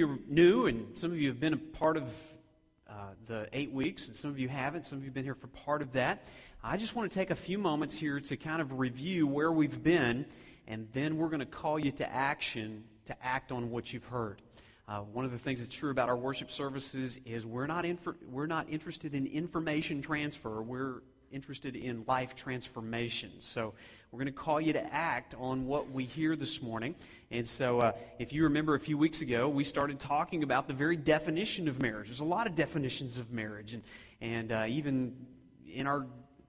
you are new, and some of you have been a part of the 8 weeks, and some of you haven't. Some of you have been here for part of that. I just want to take a few moments here to kind of review where we've been, and then we're going to call you to action to act on what you've heard. One of the things that's true about our worship services is we're not interested in information transfer. We're interested in life transformation. So we're going to call you to act on what we hear this morning. And so if you remember a few weeks ago, we started talking about the very definition of marriage. There's a lot of definitions of marriage, and even in our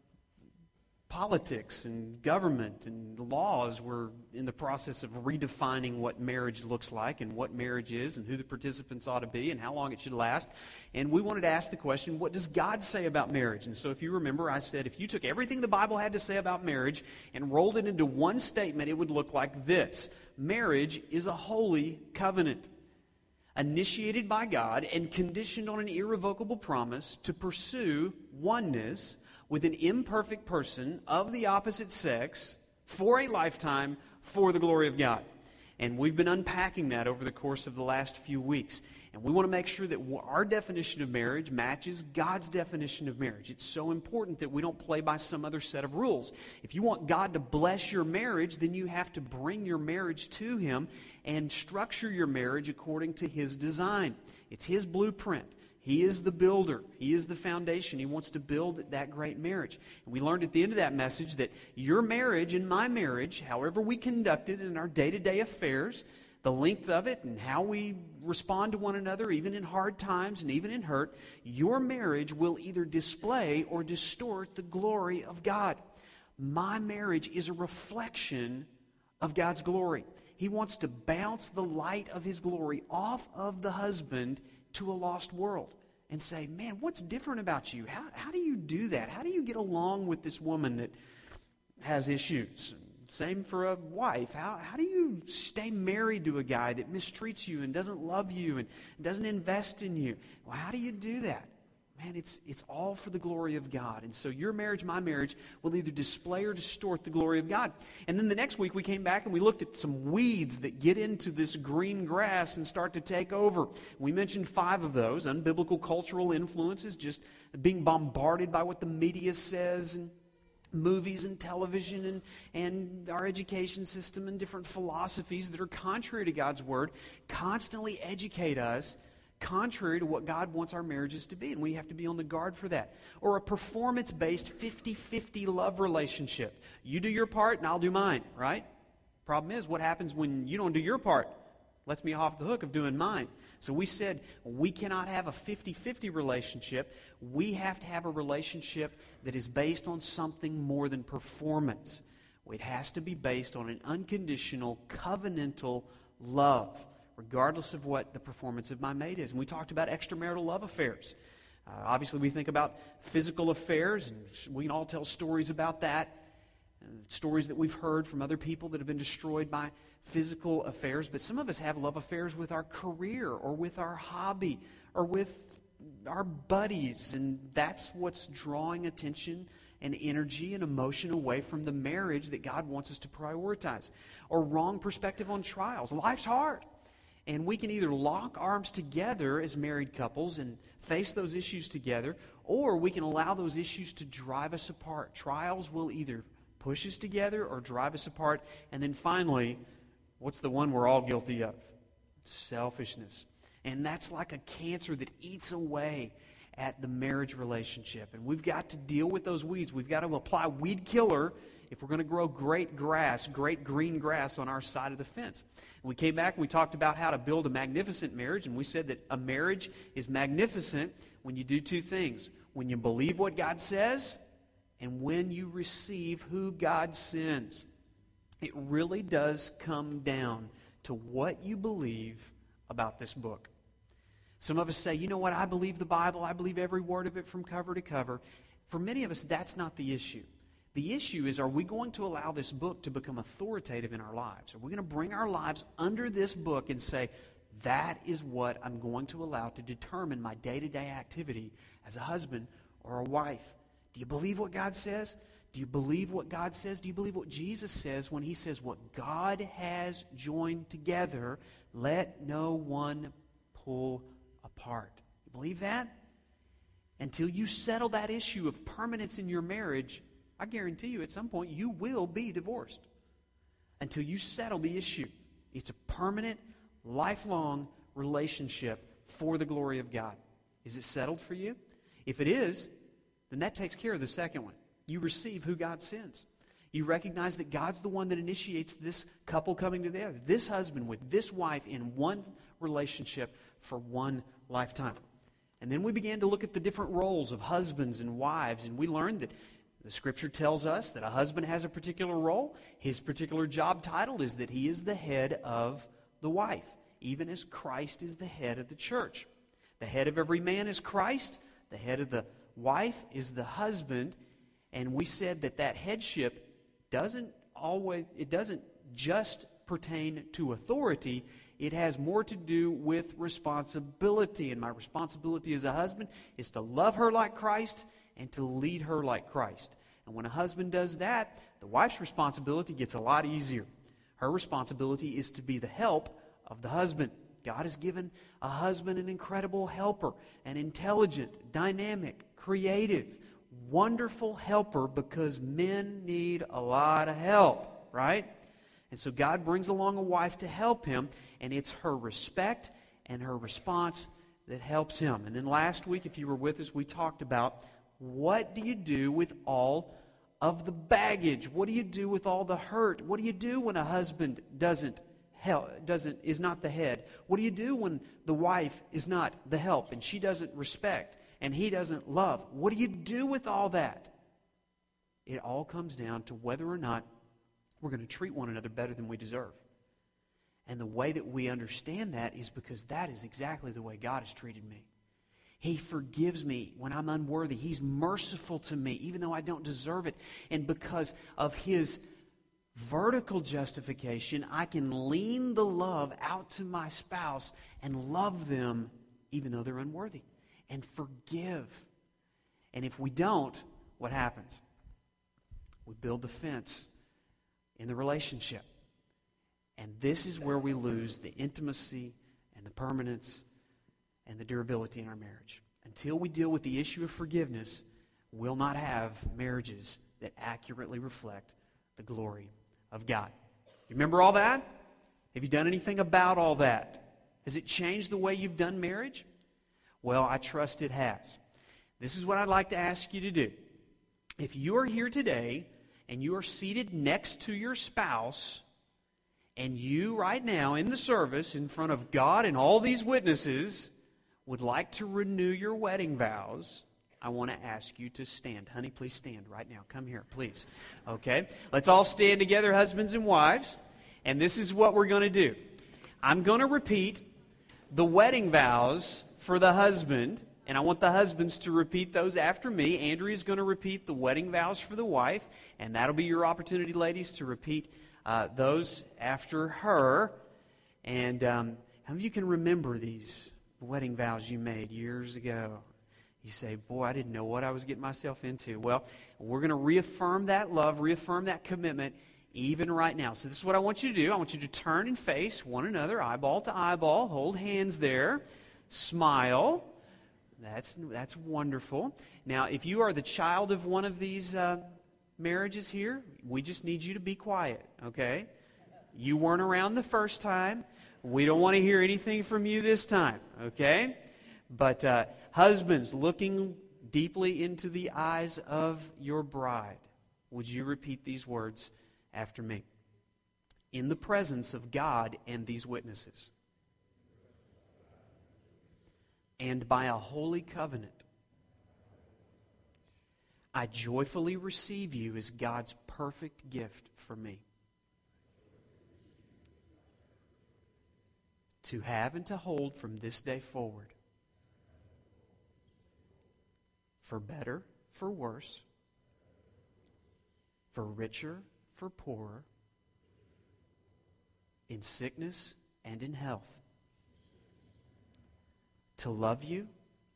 politics and government and laws, we're in the process of redefining what marriage looks like and what marriage is and who the participants ought to be and how long it should last. And we wanted to ask the question, what does God say about marriage? And so if you remember, I said if you took everything the Bible had to say about marriage and rolled it into one statement, it would look like this: marriage is a holy covenant, initiated by God and conditioned on an irrevocable promise to pursue oneness with an imperfect person of the opposite sex for a lifetime for the glory of God. And we've been unpacking that over the course of the last few weeks. And we want to make sure that our definition of marriage matches God's definition of marriage. It's so important that we don't play by some other set of rules. If you want God to bless your marriage, then you have to bring your marriage to Him and structure your marriage according to His design. It's His blueprint. He is the builder. He is the foundation. He wants to build that great marriage. And we learned at the end of that message that your marriage and my marriage, however we conduct it in our day-to-day affairs, the length of it and how we respond to one another, even in hard times and even in hurt, your marriage will either display or distort the glory of God. My marriage is a reflection of God's glory. He wants to bounce the light of His glory off of the husband to a lost world and say, man, what's different about you? How do you do that? How do you get along with this woman that has issues? Same for a wife. How do you stay married to a guy that mistreats you and doesn't love you and doesn't invest in you? Well, how do you do that? Man, it's all for the glory of God. And so your marriage, my marriage, will either display or distort the glory of God. And then the next week we came back and we looked at some weeds that get into this green grass and start to take over. We mentioned 5 of those: unbiblical cultural influences, just being bombarded by what the media says, and movies and television and our education system and different philosophies that are contrary to God's Word constantly educate us contrary to what God wants our marriages to be, and we have to be on the guard for that. Or a performance-based 50-50 love relationship. You do your part and I'll do mine, right? Problem is, what happens when you don't do your part? Lets me off the hook of doing mine. So we said we cannot have a 50-50 relationship. We have to have a relationship that is based on something more than performance. It has to be based on an unconditional, covenantal love, regardless of what the performance of my mate is. And we talked about extramarital love affairs. Obviously, we think about physical affairs, and we can all tell stories about that, stories that we've heard from other people that have been destroyed by physical affairs. But some of us have love affairs with our career or with our hobby or with our buddies, and that's what's drawing attention and energy and emotion away from the marriage that God wants us to prioritize. Or wrong perspective on trials. Life's hard. And we can either lock arms together as married couples and face those issues together, or we can allow those issues to drive us apart. Trials will either push us together or drive us apart. And then finally, what's the one we're all guilty of? Selfishness. And that's like a cancer that eats away at the marriage relationship. And we've got to deal with those weeds. We've got to apply weed killer if we're going to grow great grass, great green grass on our side of the fence. And we came back and we talked about how to build a magnificent marriage, and we said that a marriage is magnificent when you do 2 things: when you believe what God says and when you receive who God sends. It really does come down to what you believe about this book. Some of us say, you know what, I believe the Bible, I believe every word of it from cover to cover. For many of us, that's not the issue. The issue is, are we going to allow this book to become authoritative in our lives? Are we going to bring our lives under this book and say, that is what I'm going to allow to determine my day-to-day activity as a husband or a wife? Do you believe what God says? Do you believe what God says? Do you believe what Jesus says when He says, what God has joined together, let no one pull apart. You believe that? Until you settle that issue of permanence in your marriage, I guarantee you at some point you will be divorced. Until you settle the issue. It's a permanent, lifelong relationship for the glory of God. Is it settled for you? If it is, then that takes care of the second one. You receive who God sends. You recognize that God's the one that initiates this couple coming together. This husband with this wife in one relationship for one lifetime. And then we began to look at the different roles of husbands and wives, and we learned that the Scripture tells us that a husband has a particular role. His particular job title is that he is the head of the wife, even as Christ is the head of the church. The head of every man is Christ. The head of the wife is the husband. And we said that that headship doesn't just pertain to authority. It has more to do with responsibility. And my responsibility as a husband is to love her like Christ and to lead her like Christ. And when a husband does that, the wife's responsibility gets a lot easier. Her responsibility is to be the help of the husband. God has given a husband an incredible helper, an intelligent, dynamic, creative, wonderful helper, because men need a lot of help, right? And so God brings along a wife to help him, and it's her respect and her response that helps him. And then last week, if you were with us, we talked about what do you do with all of the baggage? What do you do with all the hurt? What do you do when a husband is not the head? What do you do when the wife is not the help and she doesn't respect and he doesn't love? What do you do with all that? It all comes down to whether or not we're going to treat one another better than we deserve. And the way that we understand that is because that is exactly the way God has treated me. He forgives me when I'm unworthy. He's merciful to me, even though I don't deserve it. And because of His vertical justification, I can lean the love out to my spouse and love them even though they're unworthy. And forgive. And if we don't, what happens? We build the fence in the relationship. And this is where we lose the intimacy and the permanence and the durability in our marriage. Until we deal with the issue of forgiveness, we'll not have marriages that accurately reflect the glory of God. You remember all that? Have you done anything about all that? Has it changed the way you've done marriage? Well, I trust it has. This is what I'd like to ask you to do. If you are here today and you are seated next to your spouse, and you right now in the service in front of God and all these witnesses would like to renew your wedding vows, I want to ask you to stand. Honey, please stand right now. Come here, please. Okay? Let's all stand together, husbands and wives. And this is what we're going to do. I'm going to repeat the wedding vows for the husband, and I want the husbands to repeat those after me. Andrea's going to repeat the wedding vows for the wife, and that'll be your opportunity, ladies, to repeat those after her. And how many of you can remember these wedding vows you made years ago? You say, boy, I didn't know what I was getting myself into. Well, we're going to reaffirm that love, reaffirm that commitment even right now. So this is what I want you to do. I want you to turn and face one another, eyeball to eyeball. Hold hands there. Smile. That's wonderful. Now, if you are the child of one of these marriages here, we just need you to be quiet, okay? You weren't around the first time. We don't want to hear anything from you this time, okay? But husbands, looking deeply into the eyes of your bride, would you repeat these words after me? In the presence of God and these witnesses, and by a holy covenant, I joyfully receive you as God's perfect gift for me, to have and to hold from this day forward, for better, for worse, for richer, for poorer, in sickness and in health, to love you,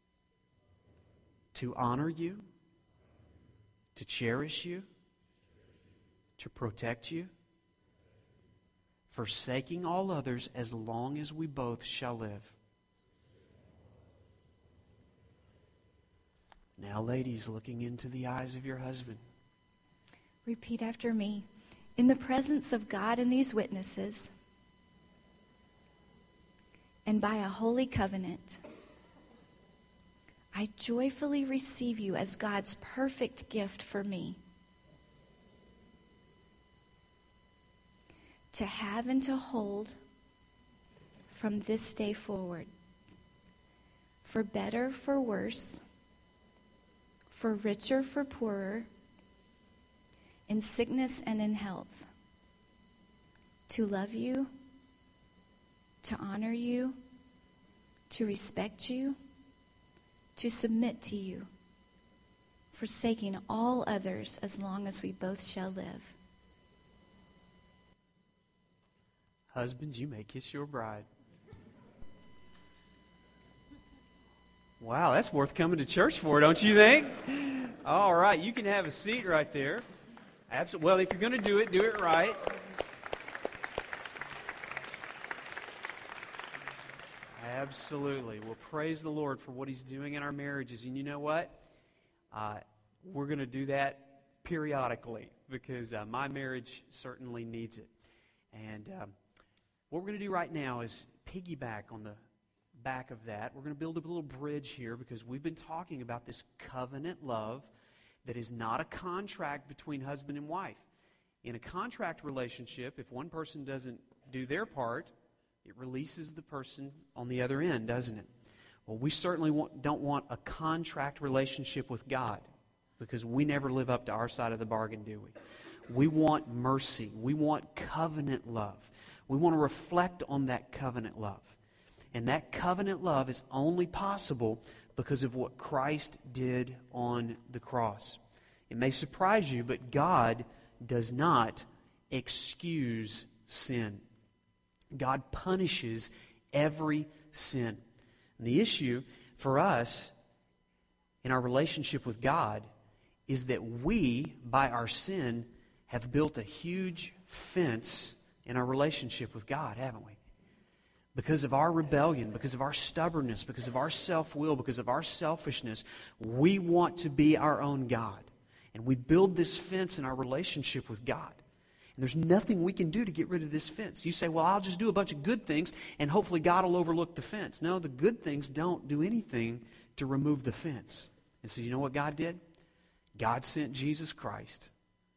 to honor you, to cherish you, to protect you, forsaking all others as long as we both shall live. Now, ladies, looking into the eyes of your husband. Repeat after me. In the presence of God and these witnesses, and by a holy covenant, I joyfully receive you as God's perfect gift for me, to have and to hold from this day forward, for better, for worse, for richer, for poorer, in sickness and in health, to love you, to honor you, to respect you, to submit to you, forsaking all others as long as we both shall live. Husbands, you may kiss your bride. Wow, that's worth coming to church for, don't you think? All right, you can have a seat right there. Absolutely. Well, if you're going to do it right. Absolutely. Well, praise the Lord for what He's doing in our marriages. And you know what? We're going to do that periodically because my marriage certainly needs it. And what we're going to do right now is piggyback on the back of that. We're going to build a little bridge here because we've been talking about this covenant love that is not a contract between husband and wife. In a contract relationship, if one person doesn't do their part, it releases the person on the other end, doesn't it? Well, we certainly don't want a contract relationship with God because we never live up to our side of the bargain, do we? We want mercy. We want covenant love. We want to reflect on that covenant love. And that covenant love is only possible because of what Christ did on the cross. It may surprise you, but God does not excuse sin. God punishes every sin. And the issue for us in our relationship with God is that we, by our sin, have built a huge fence in our relationship with God, haven't we? Because of our rebellion, because of our stubbornness, because of our self-will, because of our selfishness, we want to be our own God. And we build this fence in our relationship with God. And there's nothing we can do to get rid of this fence. You say, well, I'll just do a bunch of good things and hopefully God will overlook the fence. No, the good things don't do anything to remove the fence. And so you know what God did? God sent Jesus Christ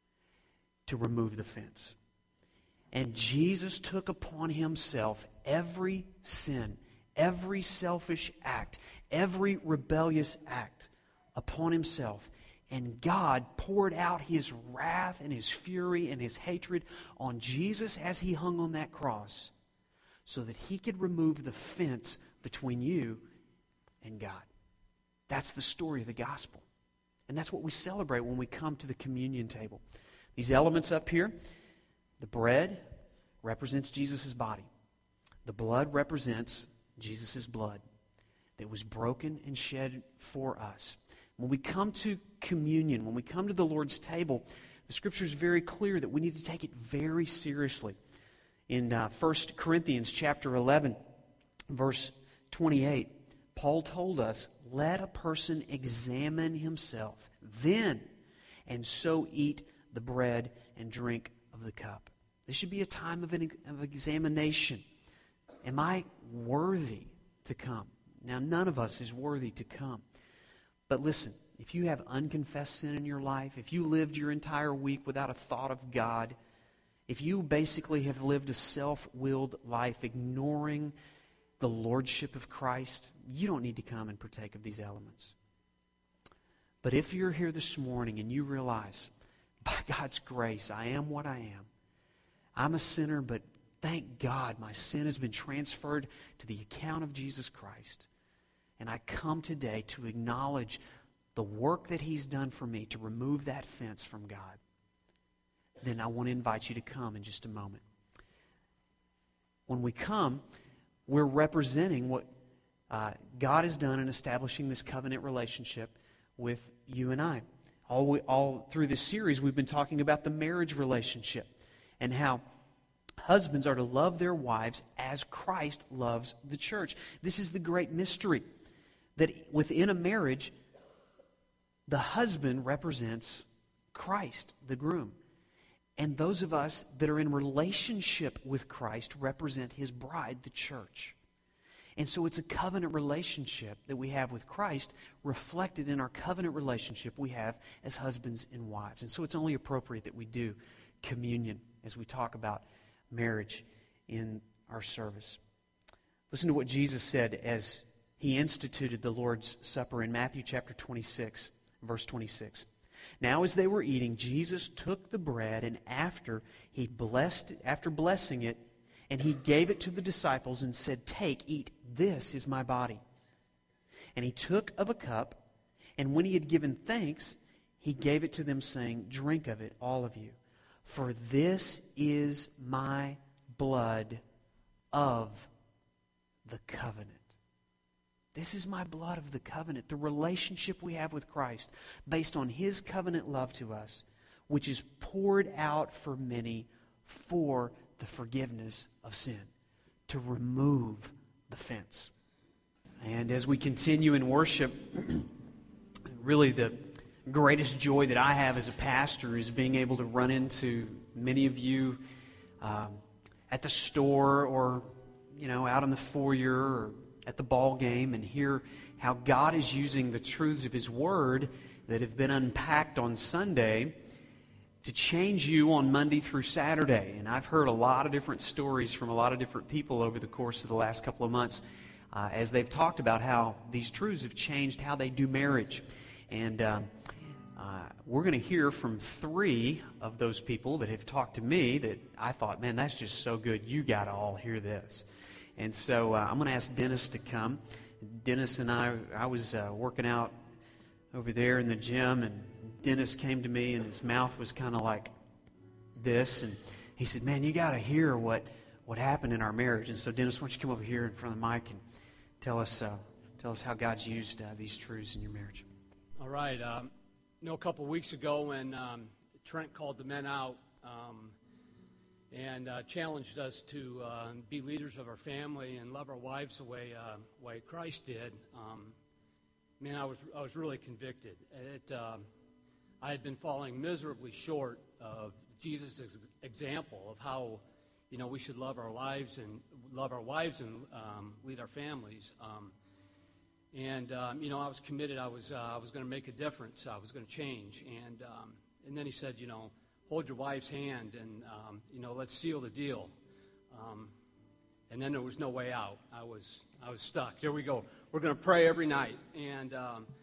to remove the fence. And Jesus took upon Himself every sin, every selfish act, every rebellious act upon Himself. And God poured out His wrath and His fury and His hatred on Jesus as He hung on that cross so that He could remove the fence between you and God. That's the story of the gospel. And that's what we celebrate when we come to the communion table. These elements up here, the bread represents Jesus' body. The blood represents Jesus' blood that was broken and shed for us. When we come to communion, when we come to the Lord's table, the Scripture is very clear that we need to take it very seriously. In 1 Corinthians chapter 11, verse 28, Paul told us, let a person examine himself then, and so eat the bread and drink of the cup. This should be a time of examination. Am I worthy to come? Now, none of us is worthy to come. But listen, if you have unconfessed sin in your life, if you lived your entire week without a thought of God, if you basically have lived a self-willed life ignoring the lordship of Christ, you don't need to come and partake of these elements. But if you're here this morning and you realize, by God's grace, I am what I am. I'm a sinner, but thank God my sin has been transferred to the account of Jesus Christ. And I come today to acknowledge the work that He's done for me to remove that fence from God. Then I want to invite you to come in just a moment. When we come, we're representing what God has done in establishing this covenant relationship with you and I. All through this series, we've been talking about the marriage relationship and how husbands are to love their wives as Christ loves the church. This is the great mystery, that within a marriage, the husband represents Christ, the groom. And those of us that are in relationship with Christ represent his bride, the church. And so it's a covenant relationship that we have with Christ reflected in our covenant relationship we have as husbands and wives. And so it's only appropriate that we do communion as we talk about marriage in our service. Listen to what Jesus said as he instituted the Lord's Supper in Matthew chapter 26, verse 26. Now as they were eating, Jesus took the bread, and after blessing it, and he gave it to the disciples and said, "Take, eat, this is my body." And he took of a cup, and when he had given thanks, he gave it to them, saying, "Drink of it, all of you, for this is my blood of the covenant." This is my blood of the covenant, the relationship we have with Christ based on his covenant love to us, which is poured out for many for the forgiveness of sin, to remove the fence. And as we continue in worship, really the greatest joy that I have as a pastor is being able to run into many of you at the store or, out in the foyer or at the ball game and hear how God is using the truths of his word that have been unpacked on Sunday to change you on Monday through Saturday. And I've heard a lot of different stories from a lot of different people over the course of the last couple of months as they've talked about how these truths have changed how they do marriage. And we're going to hear from 3 of those people that have talked to me that I thought, man, that's just so good. You got to all hear this. And so I'm going to ask Dennis to come. Dennis and I was working out over there in the gym, and Dennis came to me, and his mouth was kind of like this. And he said, man, you got to hear what happened in our marriage. And so, Dennis, why don't you come over here in front of the mic and tell us how God's used these truths in your marriage. All right. A couple of weeks ago when Trent called the men out and challenged us to be leaders of our family and love our wives the way Christ did, man, I was really convicted. I had been falling miserably short of Jesus' example of how, we should love our wives and lead our families. I was committed. I was going to make a difference. I was going to change. And then he said, hold your wife's hand and, let's seal the deal. And then there was no way out. I was stuck. Here we go. We're going to pray every night. And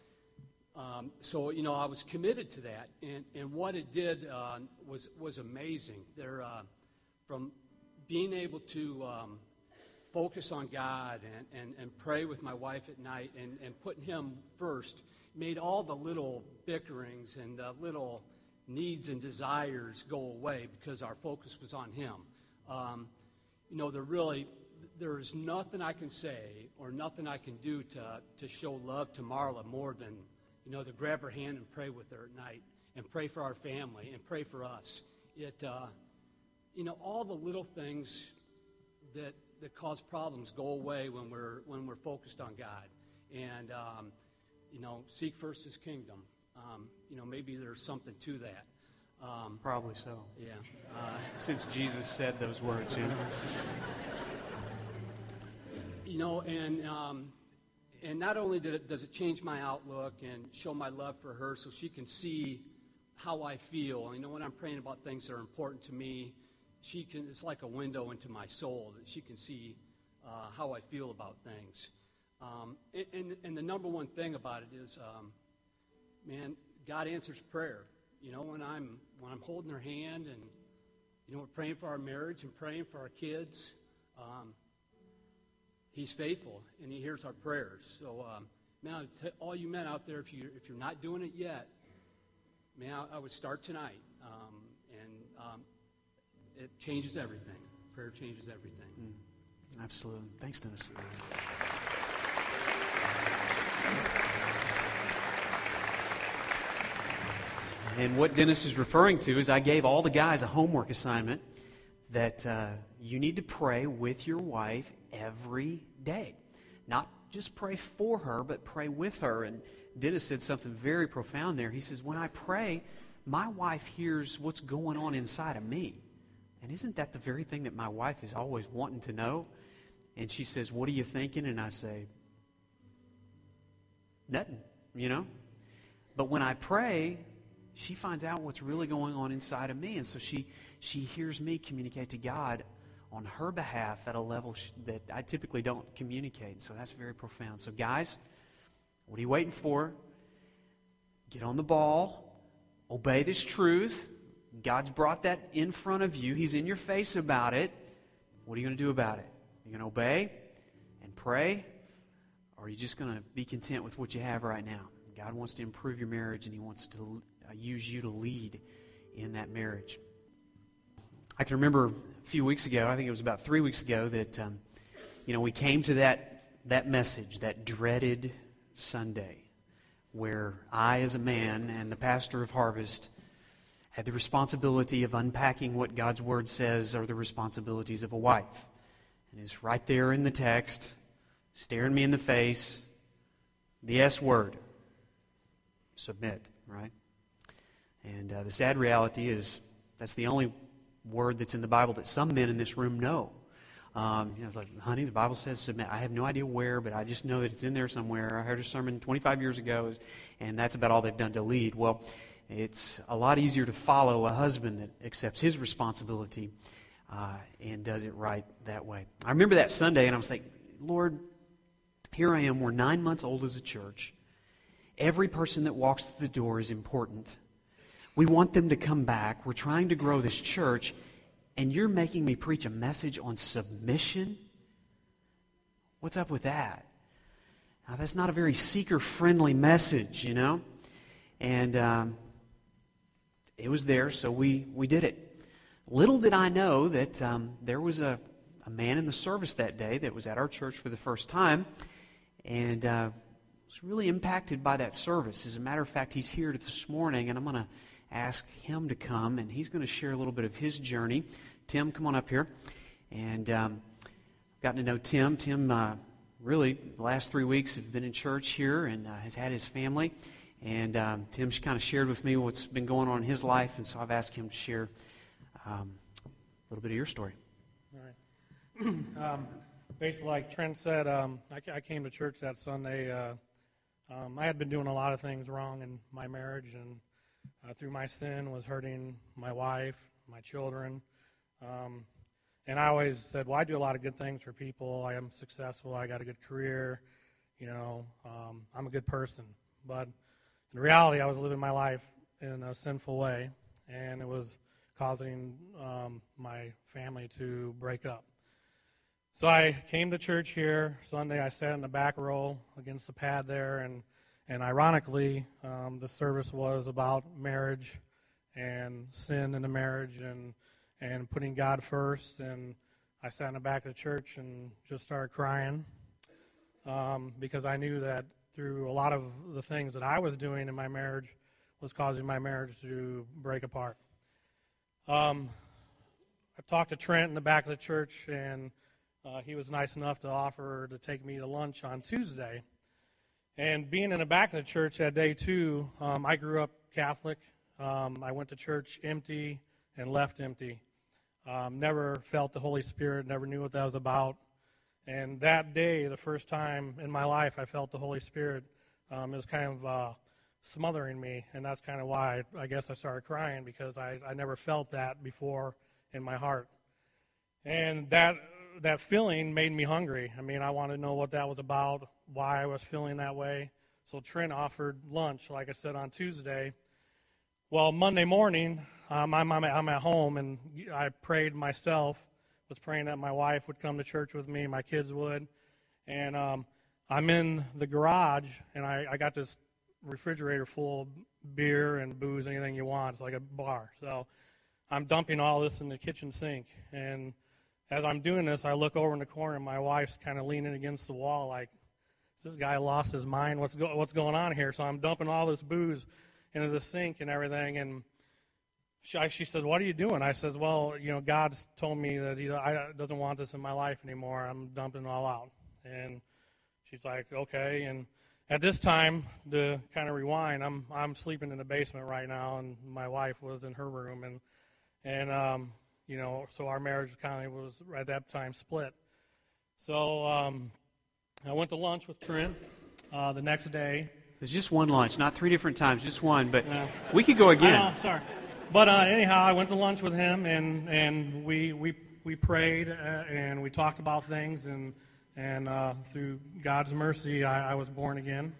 so I was committed to that. And what it did was amazing. From being able to focus on God and pray with my wife at night and putting him first made all the little bickerings and the little needs and desires go away because our focus was on him. There's nothing I can say or nothing I can do to show love to Marla more than, to grab her hand and pray with her at night and pray for our family and pray for us. All the little things that cause problems go away when we're focused on God. And, seek first his kingdom. Maybe there's something to that. Probably so. Yeah. Since Jesus said those words, And not only does it change my outlook and show my love for her so she can see how I feel. When I'm praying about things that are important to me, it's like a window into my soul that she can see how I feel about things. And the number one thing about it is, God answers prayer. When I'm holding her hand and, we're praying for our marriage and praying for our kids, he's faithful and he hears our prayers. So, all you men out there, if you're not doing it yet, I would start tonight. It changes everything. Prayer changes everything. Absolutely. Thanks, Dennis. And what Dennis is referring to is I gave all the guys a homework assignment that you need to pray with your wife every day. Not just pray for her, but pray with her. And Dennis said something very profound there. He says, when I pray, my wife hears what's going on inside of me. And isn't that the very thing that my wife is always wanting to know? And she says, what are you thinking? And I say, nothing, But when I pray, she finds out what's really going on inside of me. And so she hears me communicate to God on her behalf at a level that I typically don't communicate. So that's very profound. So guys, what are you waiting for? Get on the ball. Obey this truth. God's brought that in front of you. He's in your face about it. What are you going to do about it? Are you going to obey and pray? Or are you just going to be content with what you have right now? God wants to improve your marriage, and He wants to use you to lead in that marriage. I can remember a few weeks ago, I think it was about 3 weeks ago, that we came to that message, that dreaded Sunday, where I, as a man and the pastor of Harvest, had the responsibility of unpacking what God's Word says are the responsibilities of a wife. And it's right there in the text, staring me in the face, the S word, submit, right? And the sad reality is that's the only word that's in the Bible that some men in this room know. It's like, honey, the Bible says submit. I have no idea where, but I just know that it's in there somewhere. I heard a sermon 25 years ago, and that's about all they've done to lead. Well, it's a lot easier to follow a husband that accepts his responsibility and does it right that way. I remember that Sunday, and I was like, Lord, here I am. We're 9 months old as a church. Every person that walks through the door is important. We want them to come back. We're trying to grow this church, and you're making me preach a message on submission? What's up with that? Now, that's not a very seeker-friendly message, And it was there, so we did it. Little did I know that there was a man in the service that day that was at our church for the first time, and was really impacted by that service. As a matter of fact, he's here this morning, and I'm going to ask him to come, and he's going to share a little bit of his journey. Tim, come on up here. And gotten to know Tim. Tim, really, the last 3 weeks have been in church here and has had his family. And Tim's kind of shared with me what's been going on in his life, and so I've asked him to share a little bit of your story. All right. Basically, like Trent said, I came to church that Sunday. I had been doing a lot of things wrong in my marriage, and through my sin was hurting my wife, my children. And I always said, well, I do a lot of good things for people. I am successful. I got a good career. I'm a good person. But in reality, I was living my life in a sinful way, and it was causing my family to break up. So I came to church here Sunday. I sat in the back row against the pad there, and ironically, the service was about marriage and sin in the marriage and putting God first. And I sat in the back of the church and just started crying because I knew that through a lot of the things that I was doing in my marriage was causing my marriage to break apart. I talked to Trent in the back of the church, and he was nice enough to offer to take me to lunch on Tuesday. And being in the back of the church that day, too, I grew up Catholic. I went to church empty and left empty. Never felt the Holy Spirit, never knew what that was about. And that day, the first time in my life I felt the Holy Spirit, it was kind of smothering me. And that's kind of why I guess I started crying, because I never felt that before in my heart. And that feeling made me hungry. I mean, I wanted to know what that was about, why I was feeling that way. So Trent offered lunch, like I said, on Tuesday. Well, Monday morning, I'm at home, and I prayed myself, was praying that my wife would come to church with me, my kids would. And I'm in the garage, and I got this refrigerator full of beer and booze, anything you want. It's like a bar. So I'm dumping all this in the kitchen sink, and as I'm doing this, I look over in the corner, and my wife's kind of leaning against the wall like, is this guy lost his mind? What's going on here? So I'm dumping all this booze into the sink and everything, and she said, what are you doing? I says, well, God's told me that He doesn't want this in my life anymore. I'm dumping it all out. And she's like, okay. And at this time, to kind of rewind, I'm sleeping in the basement right now, and my wife was in her room, and you know, so our marriage kind of was at that time split. So I went to lunch with Trent the next day. It was just one lunch, not 3 different times, just one. But we could go again. I know, sorry. But anyhow, I went to lunch with him, and we prayed, and we talked about things, and through God's mercy, I was born again.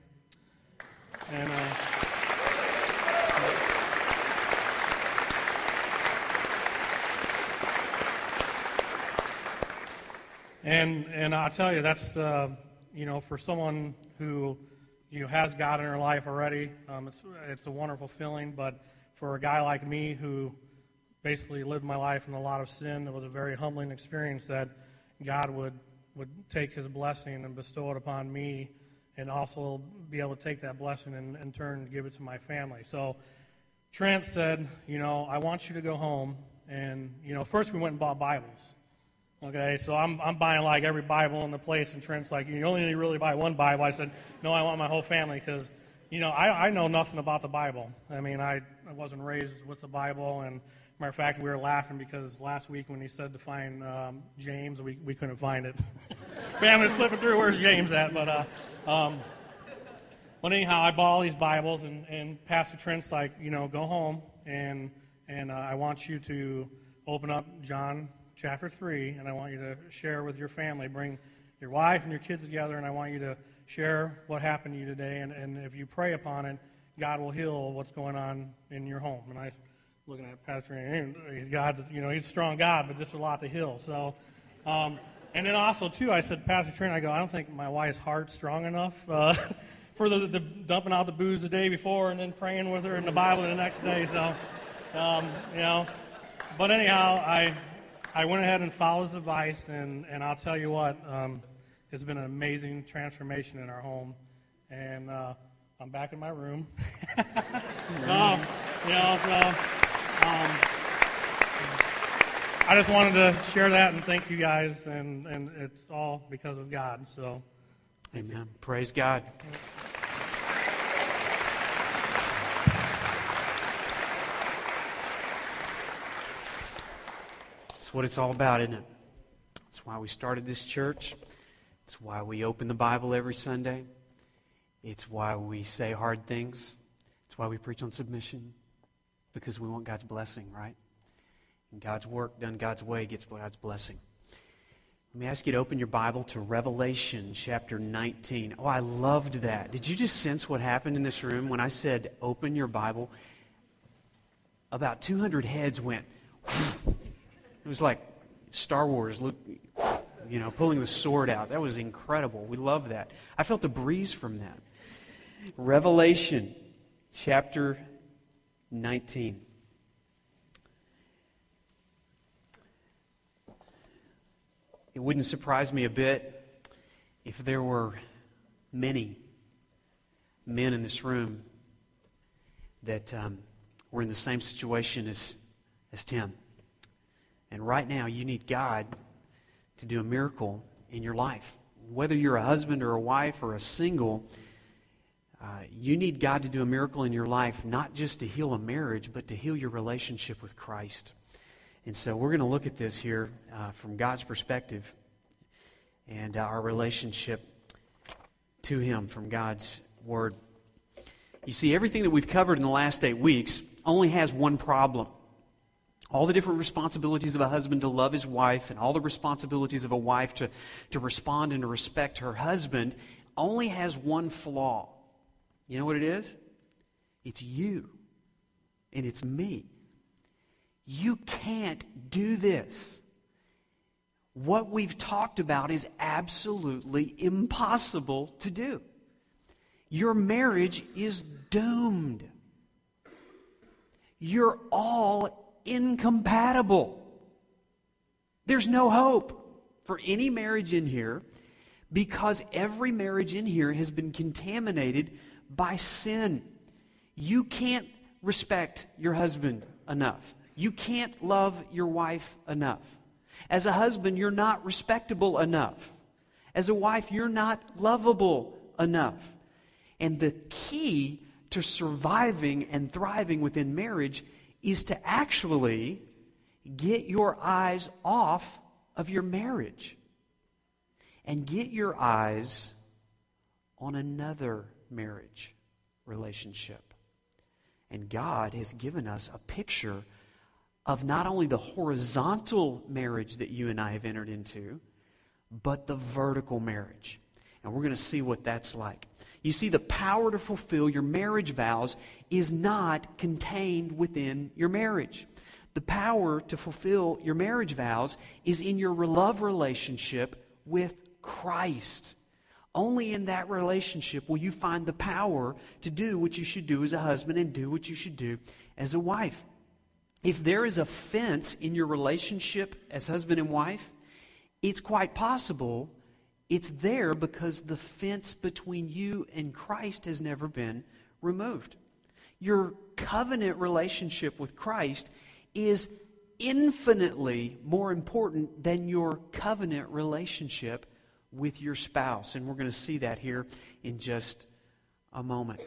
And I'll tell you, that's you know, for someone who has God in her life already, it's a wonderful feeling. But for a guy like me who basically lived my life in a lot of sin, it was a very humbling experience that God would take His blessing and bestow it upon me, and also be able to take that blessing and in turn give it to my family. So Trent said, you know, I want you to go home, and you know, first we went and bought Bibles. Okay, so I'm buying like every Bible in the place, and Trent's like, you only need to really buy one Bible. I said, no, I want my whole family, because, you know, I know nothing about the Bible. I mean, I wasn't raised with the Bible, and matter of fact, we were laughing because last week when he said to find James, we couldn't find it. Family was flipping through, where's James at? But anyhow, I bought all these Bibles, and Pastor Trent's like, you know, go home, and I want you to open up John chapter 3, and I want you to share with your family. Bring your wife and your kids together, and I want you to share what happened to you today, and if you pray upon it, God will heal what's going on in your home. And I looking at Pastor, and God's, you know, He's a strong God, but there's a lot to heal. So, and then also too, I said, Pastor Trent, I don't think my wife's heart's strong enough for the dumping out the booze the day before and then praying with her in the Bible the next day. So, you know, but anyhow, I went ahead and followed his advice, and I'll tell you what, it's been an amazing transformation in our home, and I'm back in my room. You know, so I just wanted to share that and thank you guys, and it's all because of God. So, amen. Praise God. That's what it's all about, isn't it? That's why we started this church. It's why we open the Bible every Sunday. It's why we say hard things. It's why we preach on submission, because we want God's blessing, right? And God's work done God's way gets God's blessing. Let me ask you to open your Bible to Revelation chapter 19. Oh, I loved that. Did you just sense what happened in this room when I said, open your Bible? About 200 heads went. It was like Star Wars, Luke, you know, pulling the sword out. That was incredible. We love that. I felt a breeze from that. Revelation chapter 19. It wouldn't surprise me a bit if there were many men in this room that were in the same situation as Tim. And right now, you need God to do a miracle in your life. Whether you're a husband or a wife or a single, you need God to do a miracle in your life, not just to heal a marriage, but to heal your relationship with Christ. And so we're going to look at this here from God's perspective and our relationship to Him from God's Word. You see, everything that we've covered in the last 8 weeks only has one problem. All the different responsibilities of a husband to love his wife, and all the responsibilities of a wife to respond and to respect her husband, only has one flaw. You know what it is? It's you. And it's me. You can't do this. What we've talked about is absolutely impossible to do. Your marriage is doomed. You're all incompatible. There's no hope for any marriage in here, because every marriage in here has been contaminated by sin. You can't respect your husband enough. You can't love your wife enough. As a husband, you're not respectable enough. As a wife, you're not lovable enough. And the key to surviving and thriving within marriage is to actually get your eyes off of your marriage and get your eyes on another marriage relationship. And God has given us a picture of not only the horizontal marriage that you and I have entered into, but the vertical marriage. And we're going to see what that's like. You see, the power to fulfill your marriage vows is not contained within your marriage. The power to fulfill your marriage vows is in your love relationship with Christ. Only in that relationship will you find the power to do what you should do as a husband and do what you should do as a wife. If there is a fence in your relationship as husband and wife, it's quite possible it's there because the fence between you and Christ has never been removed. Your covenant relationship with Christ is infinitely more important than your covenant relationship with your spouse. And we're going to see that here in just a moment.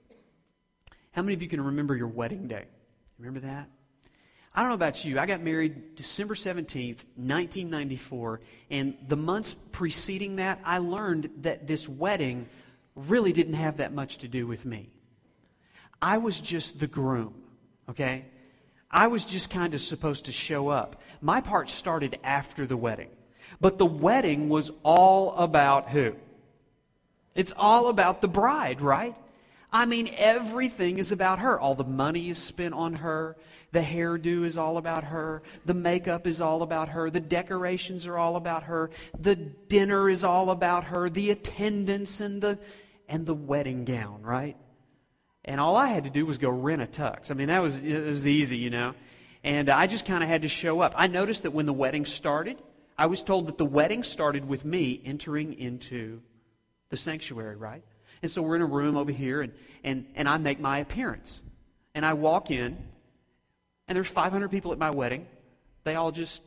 How many of you can remember your wedding day? Remember that? I don't know about you. I got married December 17th, 1994, and the months preceding that, I learned that this wedding really didn't have that much to do with me. I was just the groom, okay? I was just kind of supposed to show up. My part started after the wedding. But the wedding was all about who? It's all about the bride, right? I mean, everything is about her. All the money is spent on her. The hairdo is all about her. The makeup is all about her. The decorations are all about her. The dinner is all about her. The attendance and the wedding gown, right? And all I had to do was go rent a tux. I mean, it was easy, you know. And I just kind of had to show up. I noticed that when the wedding started, I was told that the wedding started with me entering into the sanctuary, right? And so we're in a room over here, and I make my appearance. And I walk in, and there's 500 people at my wedding. They all just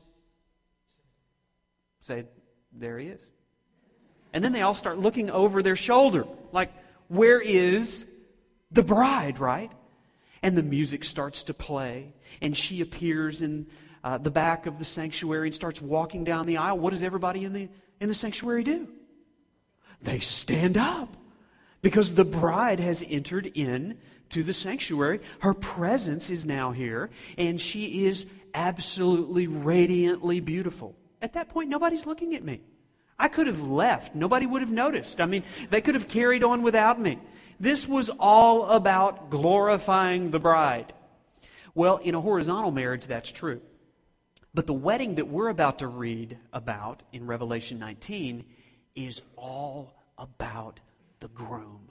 say, there he is. And then they all start looking over their shoulder, like, where is the bride, right? And the music starts to play, and she appears in the back of the sanctuary and starts walking down the aisle. What does everybody in the sanctuary do? They stand up. Because the bride has entered in to the sanctuary. Her presence is now here, and she is absolutely radiantly beautiful. At that point, nobody's looking at me. I could have left. Nobody would have noticed. I mean, they could have carried on without me. This was all about glorifying the bride. Well, in a horizontal marriage, that's true. But the wedding that we're about to read about in Revelation 19 is all about the groom.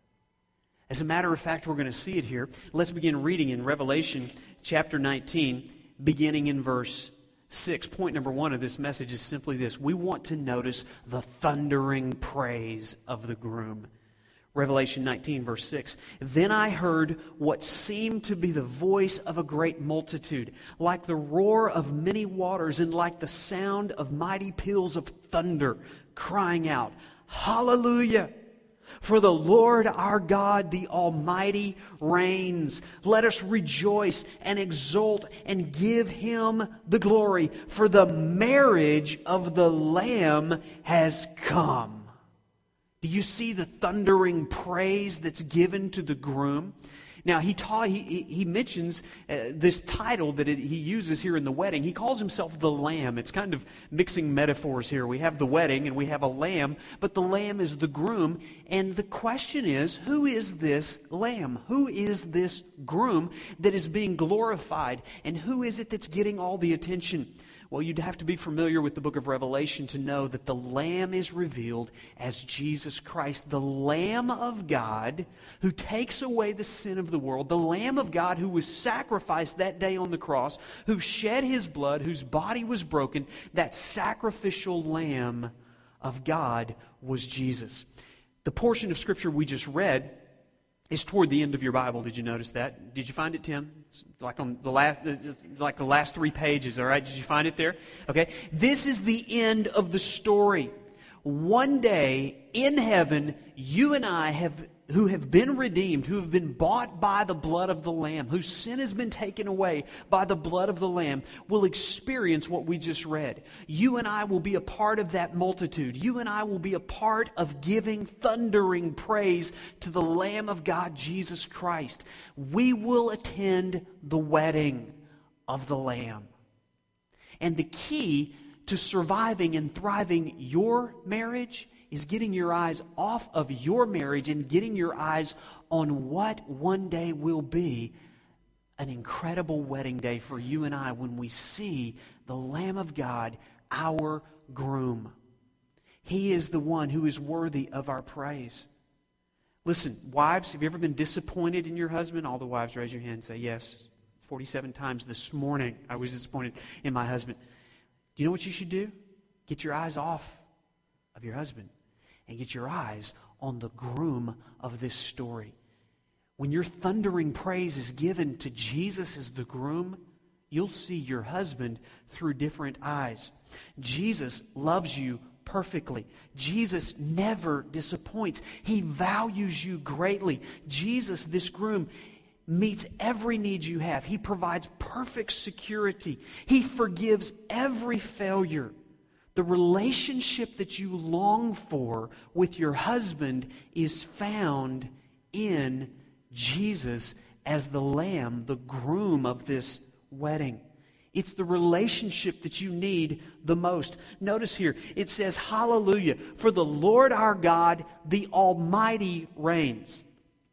As a matter of fact, we're going to see it here. Let's begin reading in Revelation chapter 19, beginning in verse 6. Point number 1 of this message is simply this. We want to notice the thundering praise of the groom. Revelation 19, verse 6. Then I heard what seemed to be the voice of a great multitude, like the roar of many waters and like the sound of mighty peals of thunder, crying out, Hallelujah! For the Lord our God, the Almighty, reigns. Let us rejoice and exult and give Him the glory. For the marriage of the Lamb has come. Do you see the thundering praise that's given to the groom? Now, he mentions this title that he uses here in the wedding. He calls himself the Lamb. It's kind of mixing metaphors here. We have the wedding and we have a lamb, but the lamb is the groom. And the question is, who is this lamb? Who is this groom that is being glorified? And who is it that's getting all the attention? Well, you'd have to be familiar with the book of Revelation to know that the Lamb is revealed as Jesus Christ, the Lamb of God who takes away the sin of the world, the Lamb of God who was sacrificed that day on the cross, who shed His blood, whose body was broken. That sacrificial Lamb of God was Jesus. The portion of Scripture we just read is toward the end of your Bible. Did you notice that? Did you find it, Tim? It's like on the last 3 pages, all right? Did you find it there? Okay. This is the end of the story. One day in heaven, you and I who have been redeemed, who have been bought by the blood of the Lamb, whose sin has been taken away by the blood of the Lamb, will experience what we just read. You and I will be a part of that multitude. You and I will be a part of giving thundering praise to the Lamb of God, Jesus Christ. We will attend the wedding of the Lamb. And the key to surviving and thriving your marriage is getting your eyes off of your marriage and getting your eyes on what one day will be an incredible wedding day for you and I when we see the Lamb of God, our groom. He is the one who is worthy of our praise. Listen, wives, have you ever been disappointed in your husband? All the wives raise your hand and say, yes. 47 times this morning I was disappointed in my husband. Do you know what you should do? Get your eyes off of your husband and get your eyes on the groom of this story. When your thundering praise is given to Jesus as the groom, you'll see your husband through different eyes. Jesus loves you perfectly. Jesus never disappoints. He values you greatly. Jesus, this groom, meets every need you have. He provides perfect security. He forgives every failure. The relationship that you long for with your husband is found in Jesus as the Lamb, the groom of this wedding. It's the relationship that you need the most. Notice here, it says, hallelujah, for the Lord our God, the Almighty reigns.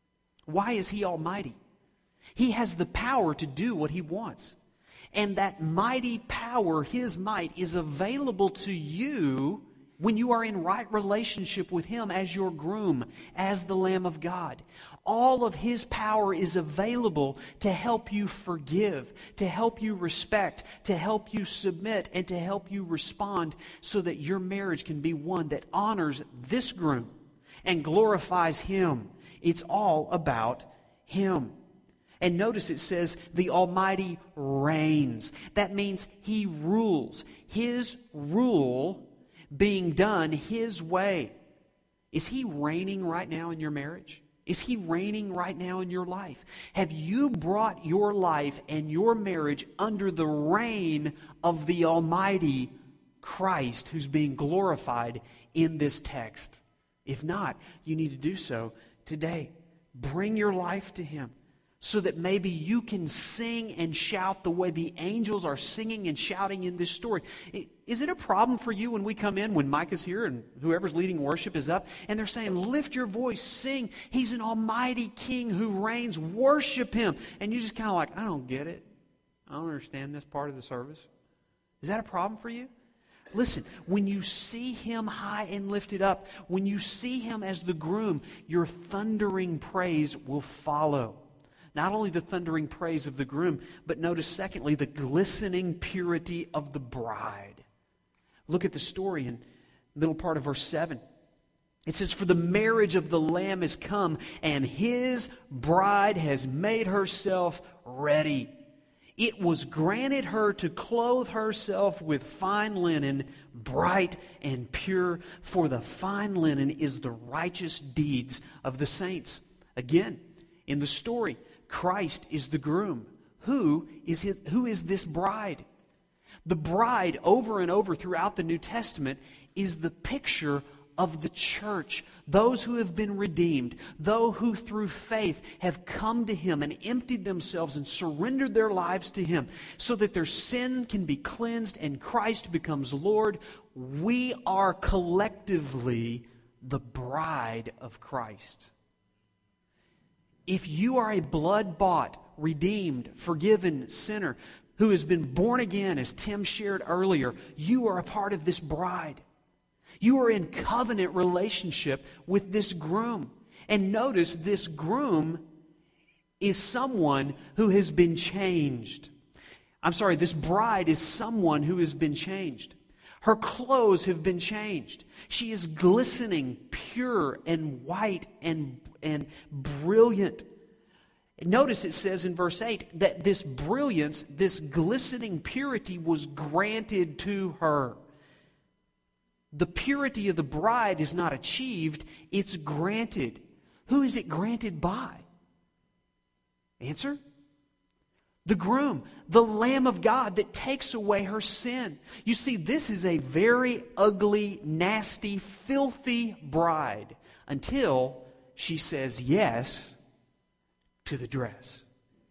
Why is He Almighty? He has the power to do what He wants. And that mighty power, His might, is available to you when you are in right relationship with Him as your groom, as the Lamb of God. All of His power is available to help you forgive, to help you respect, to help you submit, and to help you respond so that your marriage can be one that honors this groom and glorifies Him. It's all about Him. And notice it says the Almighty reigns. That means He rules. His rule being done His way. Is He reigning right now in your marriage? Is He reigning right now in your life? Have you brought your life and your marriage under the reign of the Almighty Christ who's being glorified in this text? If not, you need to do so today. Bring your life to Him, so that maybe you can sing and shout the way the angels are singing and shouting in this story. Is it a problem for you when we come in, when Mike is here and whoever's leading worship is up, and they're saying, lift your voice, sing, He's an almighty King who reigns, worship Him. And you just kind of like, I don't get it. I don't understand this part of the service. Is that a problem for you? Listen, when you see Him high and lifted up, when you see Him as the groom, your thundering praise will follow. Not only the thundering praise of the groom, but notice secondly, the glistening purity of the bride. Look at the story in the middle part of verse 7. It says, for the marriage of the Lamb is come, and His bride has made herself ready. It was granted her to clothe herself with fine linen, bright and pure, for the fine linen is the righteous deeds of the saints. Again, in the story, Christ is the groom. Who is this bride? The bride, over and over throughout the New Testament, is the picture of the church. Those who have been redeemed, those who through faith have come to Him and emptied themselves and surrendered their lives to Him so that their sin can be cleansed and Christ becomes Lord. We are collectively the bride of Christ. If you are a blood-bought, redeemed, forgiven sinner who has been born again, as Tim shared earlier, you are a part of this bride. You are in covenant relationship with this groom. And notice this groom is someone who has been changed. This bride is someone who has been changed. Her clothes have been changed. She is glistening, pure and white and brilliant. Notice it says in verse 8 that this brilliance, this glistening purity was granted to her. The purity of the bride is not achieved, it's granted. Who is it granted by? Answer? The groom, the Lamb of God that takes away her sin. You see, this is a very ugly, nasty, filthy bride until she says yes to the dress.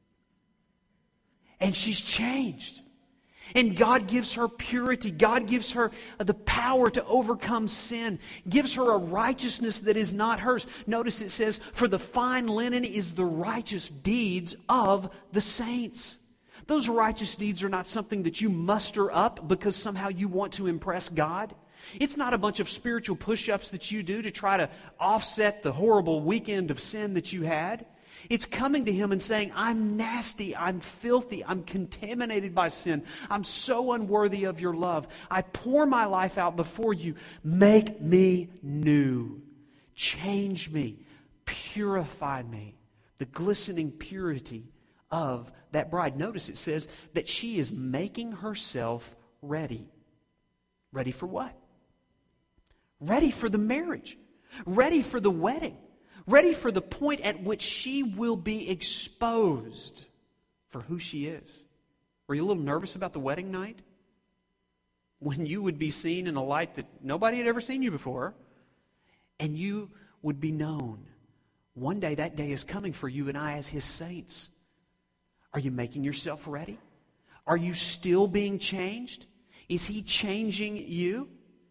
And she's changed. And God gives her purity. God gives her the power to overcome sin. Gives her a righteousness that is not hers. Notice it says, for the fine linen is the righteous deeds of the saints. Those righteous deeds are not something that you muster up because somehow you want to impress God. It's not a bunch of spiritual push-ups that you do to try to offset the horrible weekend of sin that you had. It's coming to Him and saying, I'm nasty, I'm filthy, I'm contaminated by sin. I'm so unworthy of your love. I pour my life out before you. Make me new. Change me. Purify me. The glistening purity of that bride. Notice it says that she is making herself ready. Ready for what? Ready for the marriage. Ready for the wedding. Ready for the point at which she will be exposed for who she is. Were you a little nervous about the wedding night? When you would be seen in a light that nobody had ever seen you before, and you would be known. One day, that day is coming for you and I as His saints. Are you making yourself ready? Are you still being changed? Is He changing you?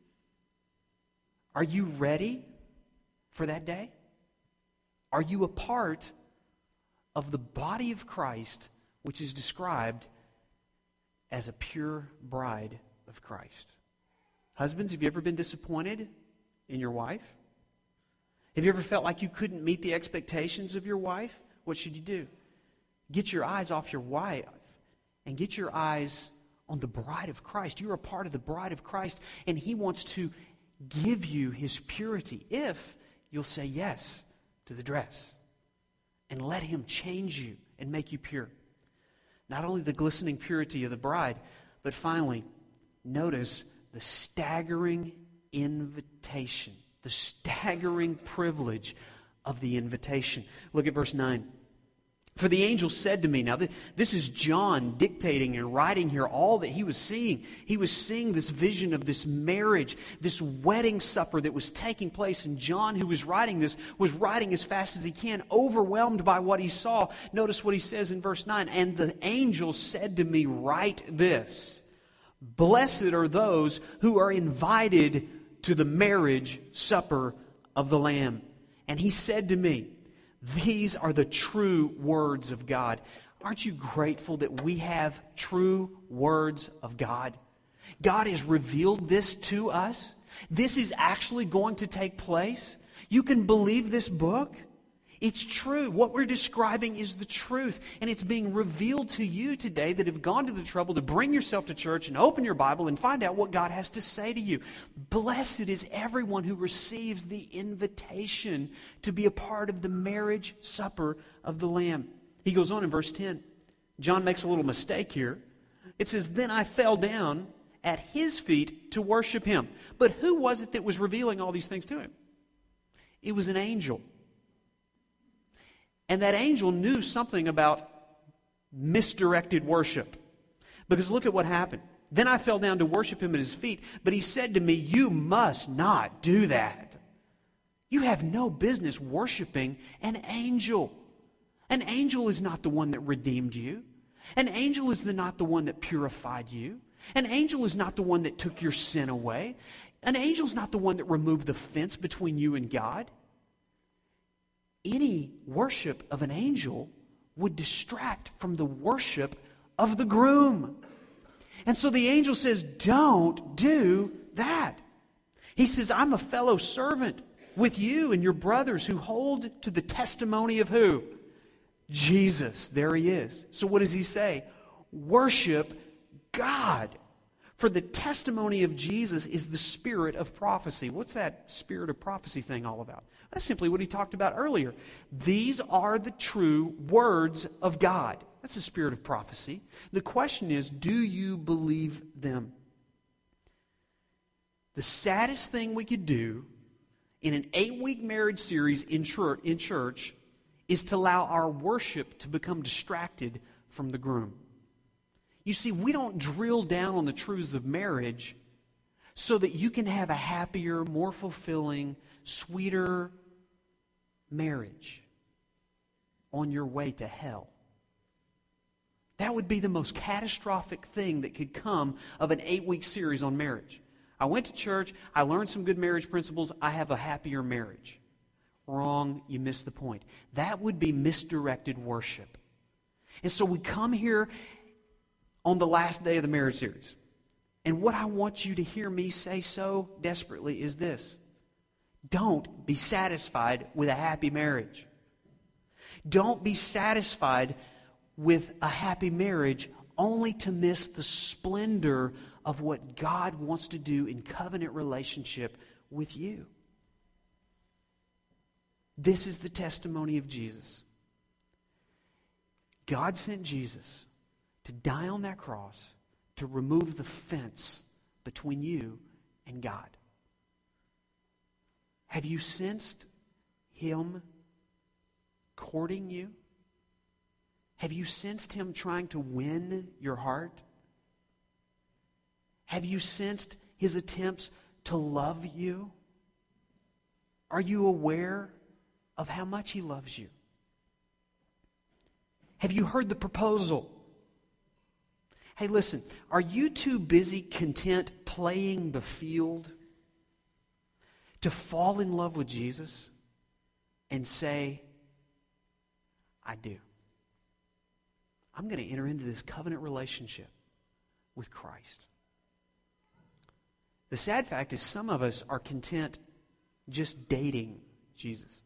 Are you ready for that day? Are you a part of the body of Christ, which is described as a pure bride of Christ? Husbands, have you ever been disappointed in your wife? Have you ever felt like you couldn't meet the expectations of your wife? What should you do? Get your eyes off your wife and get your eyes on the bride of Christ. You're a part of the bride of Christ, and He wants to give you His purity if you'll say yes to the dress and let Him change you and make you pure. Not only the glistening purity of the bride, but finally, notice the staggering invitation, the staggering privilege of the invitation. Look at verse 9. For the angel said to me, now this is John dictating and writing here all that he was seeing. He was seeing this vision of this marriage, this wedding supper that was taking place. And John, who was writing this, was writing as fast as he can, overwhelmed by what he saw. Notice what he says in verse 9. And the angel said to me, write this. Blessed are those who are invited to the marriage supper of the Lamb. And he said to me, these are the true words of God. Aren't you grateful that we have true words of God? God has revealed this to us. This is actually going to take place. You can believe this book. It's true. What we're describing is the truth. And it's being revealed to you today that have gone to the trouble to bring yourself to church and open your Bible and find out what God has to say to you. Blessed is everyone who receives the invitation to be a part of the marriage supper of the Lamb. He goes on in verse 10. John makes a little mistake here. It says, then I fell down at His feet to worship Him. But who was it that was revealing all these things to Him? It was an angel. And that angel knew something about misdirected worship. Because look at what happened. Then I fell down to worship Him at His feet, but He said to me, you must not do that. You have no business worshiping an angel. An angel is not the one that redeemed you. An angel is not the one that purified you. An angel is not the one that took your sin away. An angel is not the one that removed the fence between you and God. Any worship of an angel would distract from the worship of the groom. And so the angel says, don't do that. He says, I'm a fellow servant with you and your brothers who hold to the testimony of who? Jesus. There he is. So what does he say? Worship God. For the testimony of Jesus is the spirit of prophecy. What's that spirit of prophecy thing all about? That's simply what he talked about earlier. These are the true words of God. That's the spirit of prophecy. The question is, do you believe them? The saddest thing we could do in an 8-week marriage series in church is to allow our worship to become distracted from the groom. You see, we don't drill down on the truths of marriage so that you can have a happier, more fulfilling, sweeter marriage on your way to hell. That would be the most catastrophic thing that could come of an 8-week series on marriage. I went to church, I learned some good marriage principles, I have a happier marriage. Wrong, you missed the point. That would be misdirected worship. And so we come here on the last day of the marriage series. And what I want you to hear me say so desperately is this: don't be satisfied with a happy marriage. Don't be satisfied with a happy marriage only to miss the splendor of what God wants to do in covenant relationship with you. This is the testimony of Jesus. God sent Jesus to die on that cross to remove the fence between you and God. Have you sensed Him courting you? Have you sensed Him trying to win your heart? Have you sensed His attempts to love you? Are you aware of how much He loves you? Have you heard the proposal? Hey, listen, are you too busy content playing the field to fall in love with Jesus and say, I do? I'm going to enter into this covenant relationship with Christ. The sad fact is some of us are content just dating Jesus.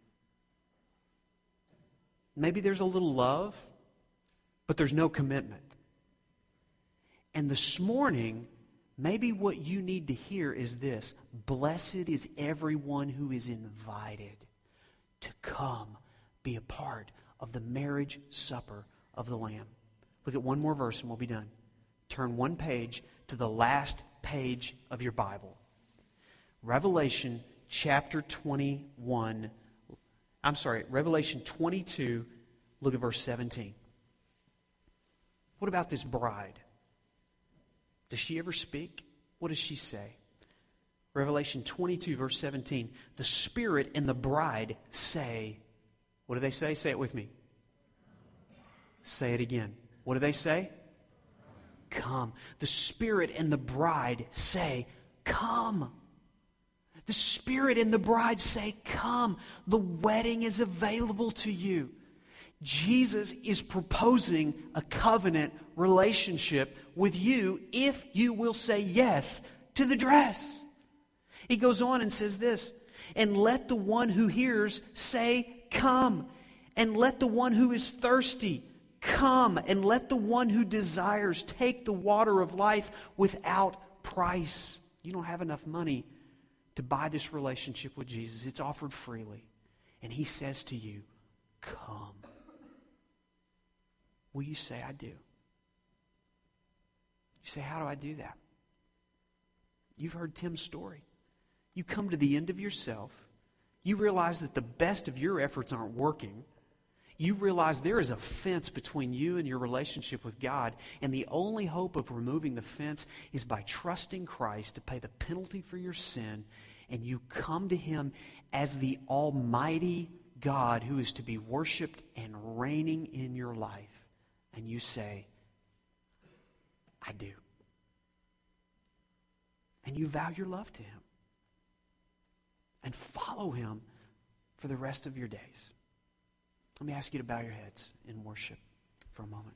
Maybe there's a little love, but there's no commitment. And this morning, maybe what you need to hear is this: blessed is everyone who is invited to come be a part of the marriage supper of the Lamb. Look at one more verse and we'll be done. Turn one page to the last page of your Bible. Revelation chapter 21. Revelation 22, look at verse 17. What about this bride? Does she ever speak? What does she say? Revelation 22, verse 17. The Spirit and the bride say, what do they say? Say it with me. Say it again. What do they say? Come. The Spirit and the bride say, come. The Spirit and the bride say, come. The wedding is available to you. Jesus is proposing a covenant relationship with you if you will say yes to the dress. He goes on and says this: and let the one who hears say, come. And let the one who is thirsty come. And let the one who desires take the water of life without price. You don't have enough money to buy this relationship with Jesus. It's offered freely. And He says to you, come. Will you say, I do? You say, how do I do that? You've heard Tim's story. You come to the end of yourself. You realize that the best of your efforts aren't working. You realize there is a fence between you and your relationship with God, and the only hope of removing the fence is by trusting Christ to pay the penalty for your sin, and you come to Him as the Almighty God who is to be worshiped and reigning in your life. And you say, I do. And you vow your love to Him. And follow Him for the rest of your days. Let me ask you to bow your heads in worship for a moment.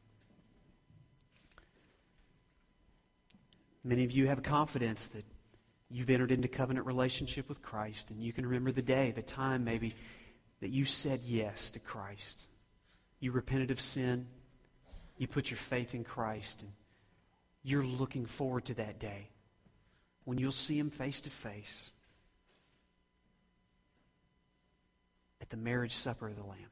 Many of you have confidence that you've entered into covenant relationship with Christ, and you can remember the day, the time maybe, that you said yes to Christ. You repented of sin. You put your faith in Christ, and you're looking forward to that day when you'll see Him face to face at the marriage supper of the Lamb.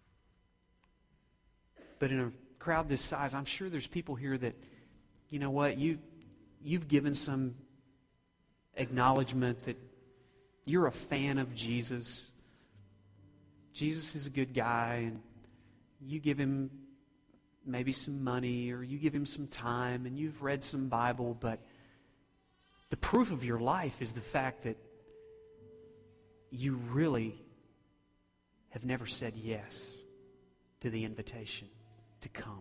But in a crowd this size, I'm sure there's people here that, you know what, you've given some acknowledgement that you're a fan of Jesus. Jesus is a good guy, and you give him maybe some money, or you give him some time, and you've read some Bible, but the proof of your life is the fact that you really have never said yes to the invitation to come.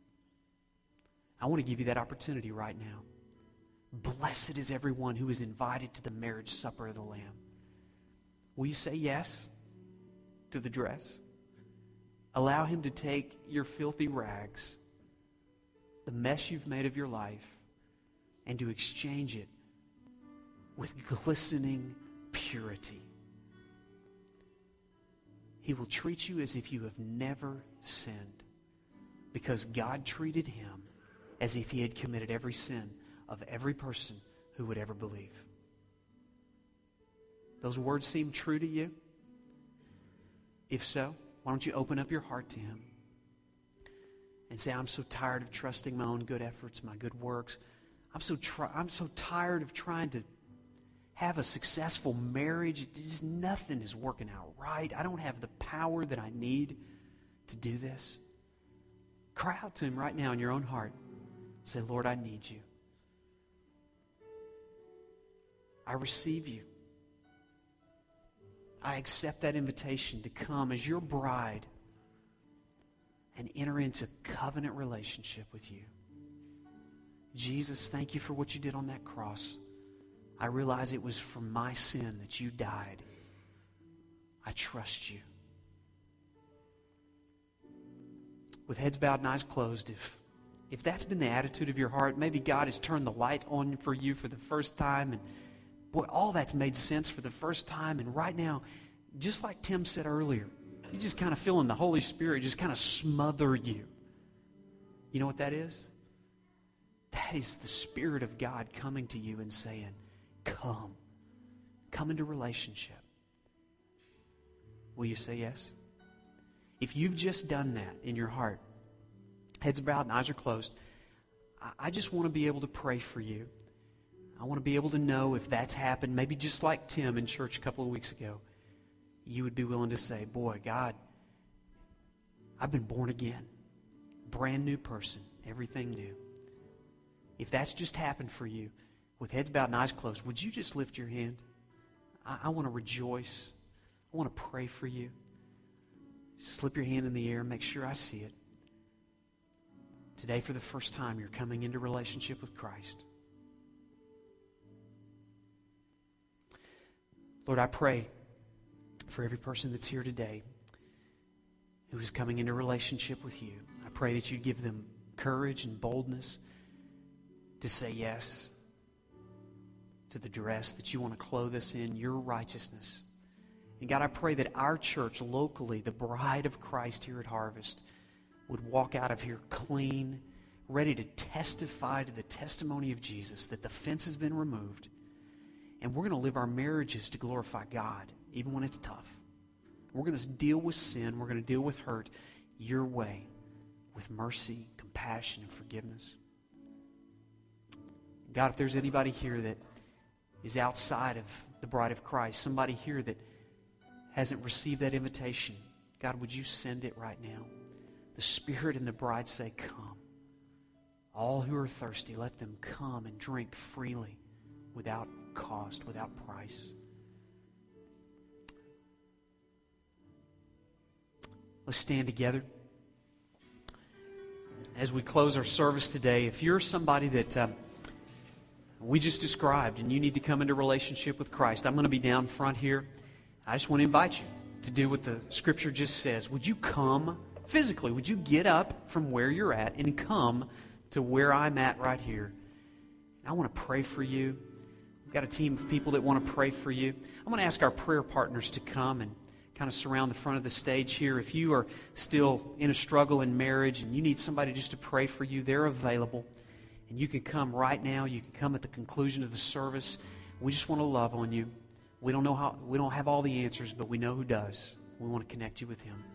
I want to give you that opportunity right now. Blessed is everyone who is invited to the marriage supper of the Lamb. Will you say yes to the dress? Allow him to take your filthy rags, the mess you've made of your life, and to exchange it with glistening purity. He will treat you as if you have never sinned, because God treated him as if he had committed every sin of every person who would ever believe. Those words seem true to you? If so, why don't you open up your heart to him and say, I'm so tired of trusting my own good efforts, my good works. I'm so tired of trying to have a successful marriage. Nothing is working out right. I don't have the power that I need to do this. Cry out to him right now in your own heart. Say, Lord, I need you. I receive you. I accept that invitation to come as your bride and enter into covenant relationship with you. Jesus, thank you for what you did on that cross. I realize it was for my sin that you died. I trust you. With heads bowed and eyes closed, if that's been the attitude of your heart, maybe God has turned the light on for you for the first time, and boy, all that's made sense for the first time, and right now, just like Tim said earlier, you just kind of feeling the Holy Spirit just kind of smother you. You know what that is? That is the Spirit of God coming to you and saying, come. Come into relationship. Will you say yes? If you've just done that in your heart, heads bowed and eyes are closed, I just want to be able to pray for you. I want to be able to know if that's happened, maybe just like Tim in church a couple of weeks ago, you would be willing to say, boy, God, I've been born again. Brand new person. Everything new. If that's just happened for you, with heads bowed and eyes closed, would you just lift your hand? I want to rejoice. I want to pray for you. Slip your hand in the air and make sure I see it. Today, for the first time, you're coming into relationship with Christ. Lord, I pray for every person that's here today who is coming into relationship with you. I pray that you give them courage and boldness to say yes to the dress that you want to clothe us in, your righteousness. And God, I pray that our church locally, the bride of Christ here at Harvest, would walk out of here clean, ready to testify to the testimony of Jesus, that the fence has been removed, and we're going to live our marriages to glorify God, even when it's tough. We're going to deal with sin. We're going to deal with hurt your way, with mercy, compassion, and forgiveness. God, if there's anybody here that is outside of the bride of Christ, somebody here that hasn't received that invitation, God, would you send it right now? The Spirit and the bride say, come. All who are thirsty, let them come and drink freely, without cost, without price. Let's stand together. As we close our service today, if you're somebody that we just described and you need to come into relationship with Christ, I'm going to be down front here. I just want to invite you to do what the Scripture just says. Would you come physically? Would you get up from where you're at and come to where I'm at right here? I want to pray for you. We've got a team of people that want to pray for you. I'm going to ask our prayer partners to come and kind of surround the front of the stage here. If you are still in a struggle in marriage and you need somebody just to pray for you, they're available. And you can come right now. You can come at the conclusion of the service. We just want to love on you. We don't have all the answers, but we know who does. We want to connect you with Him.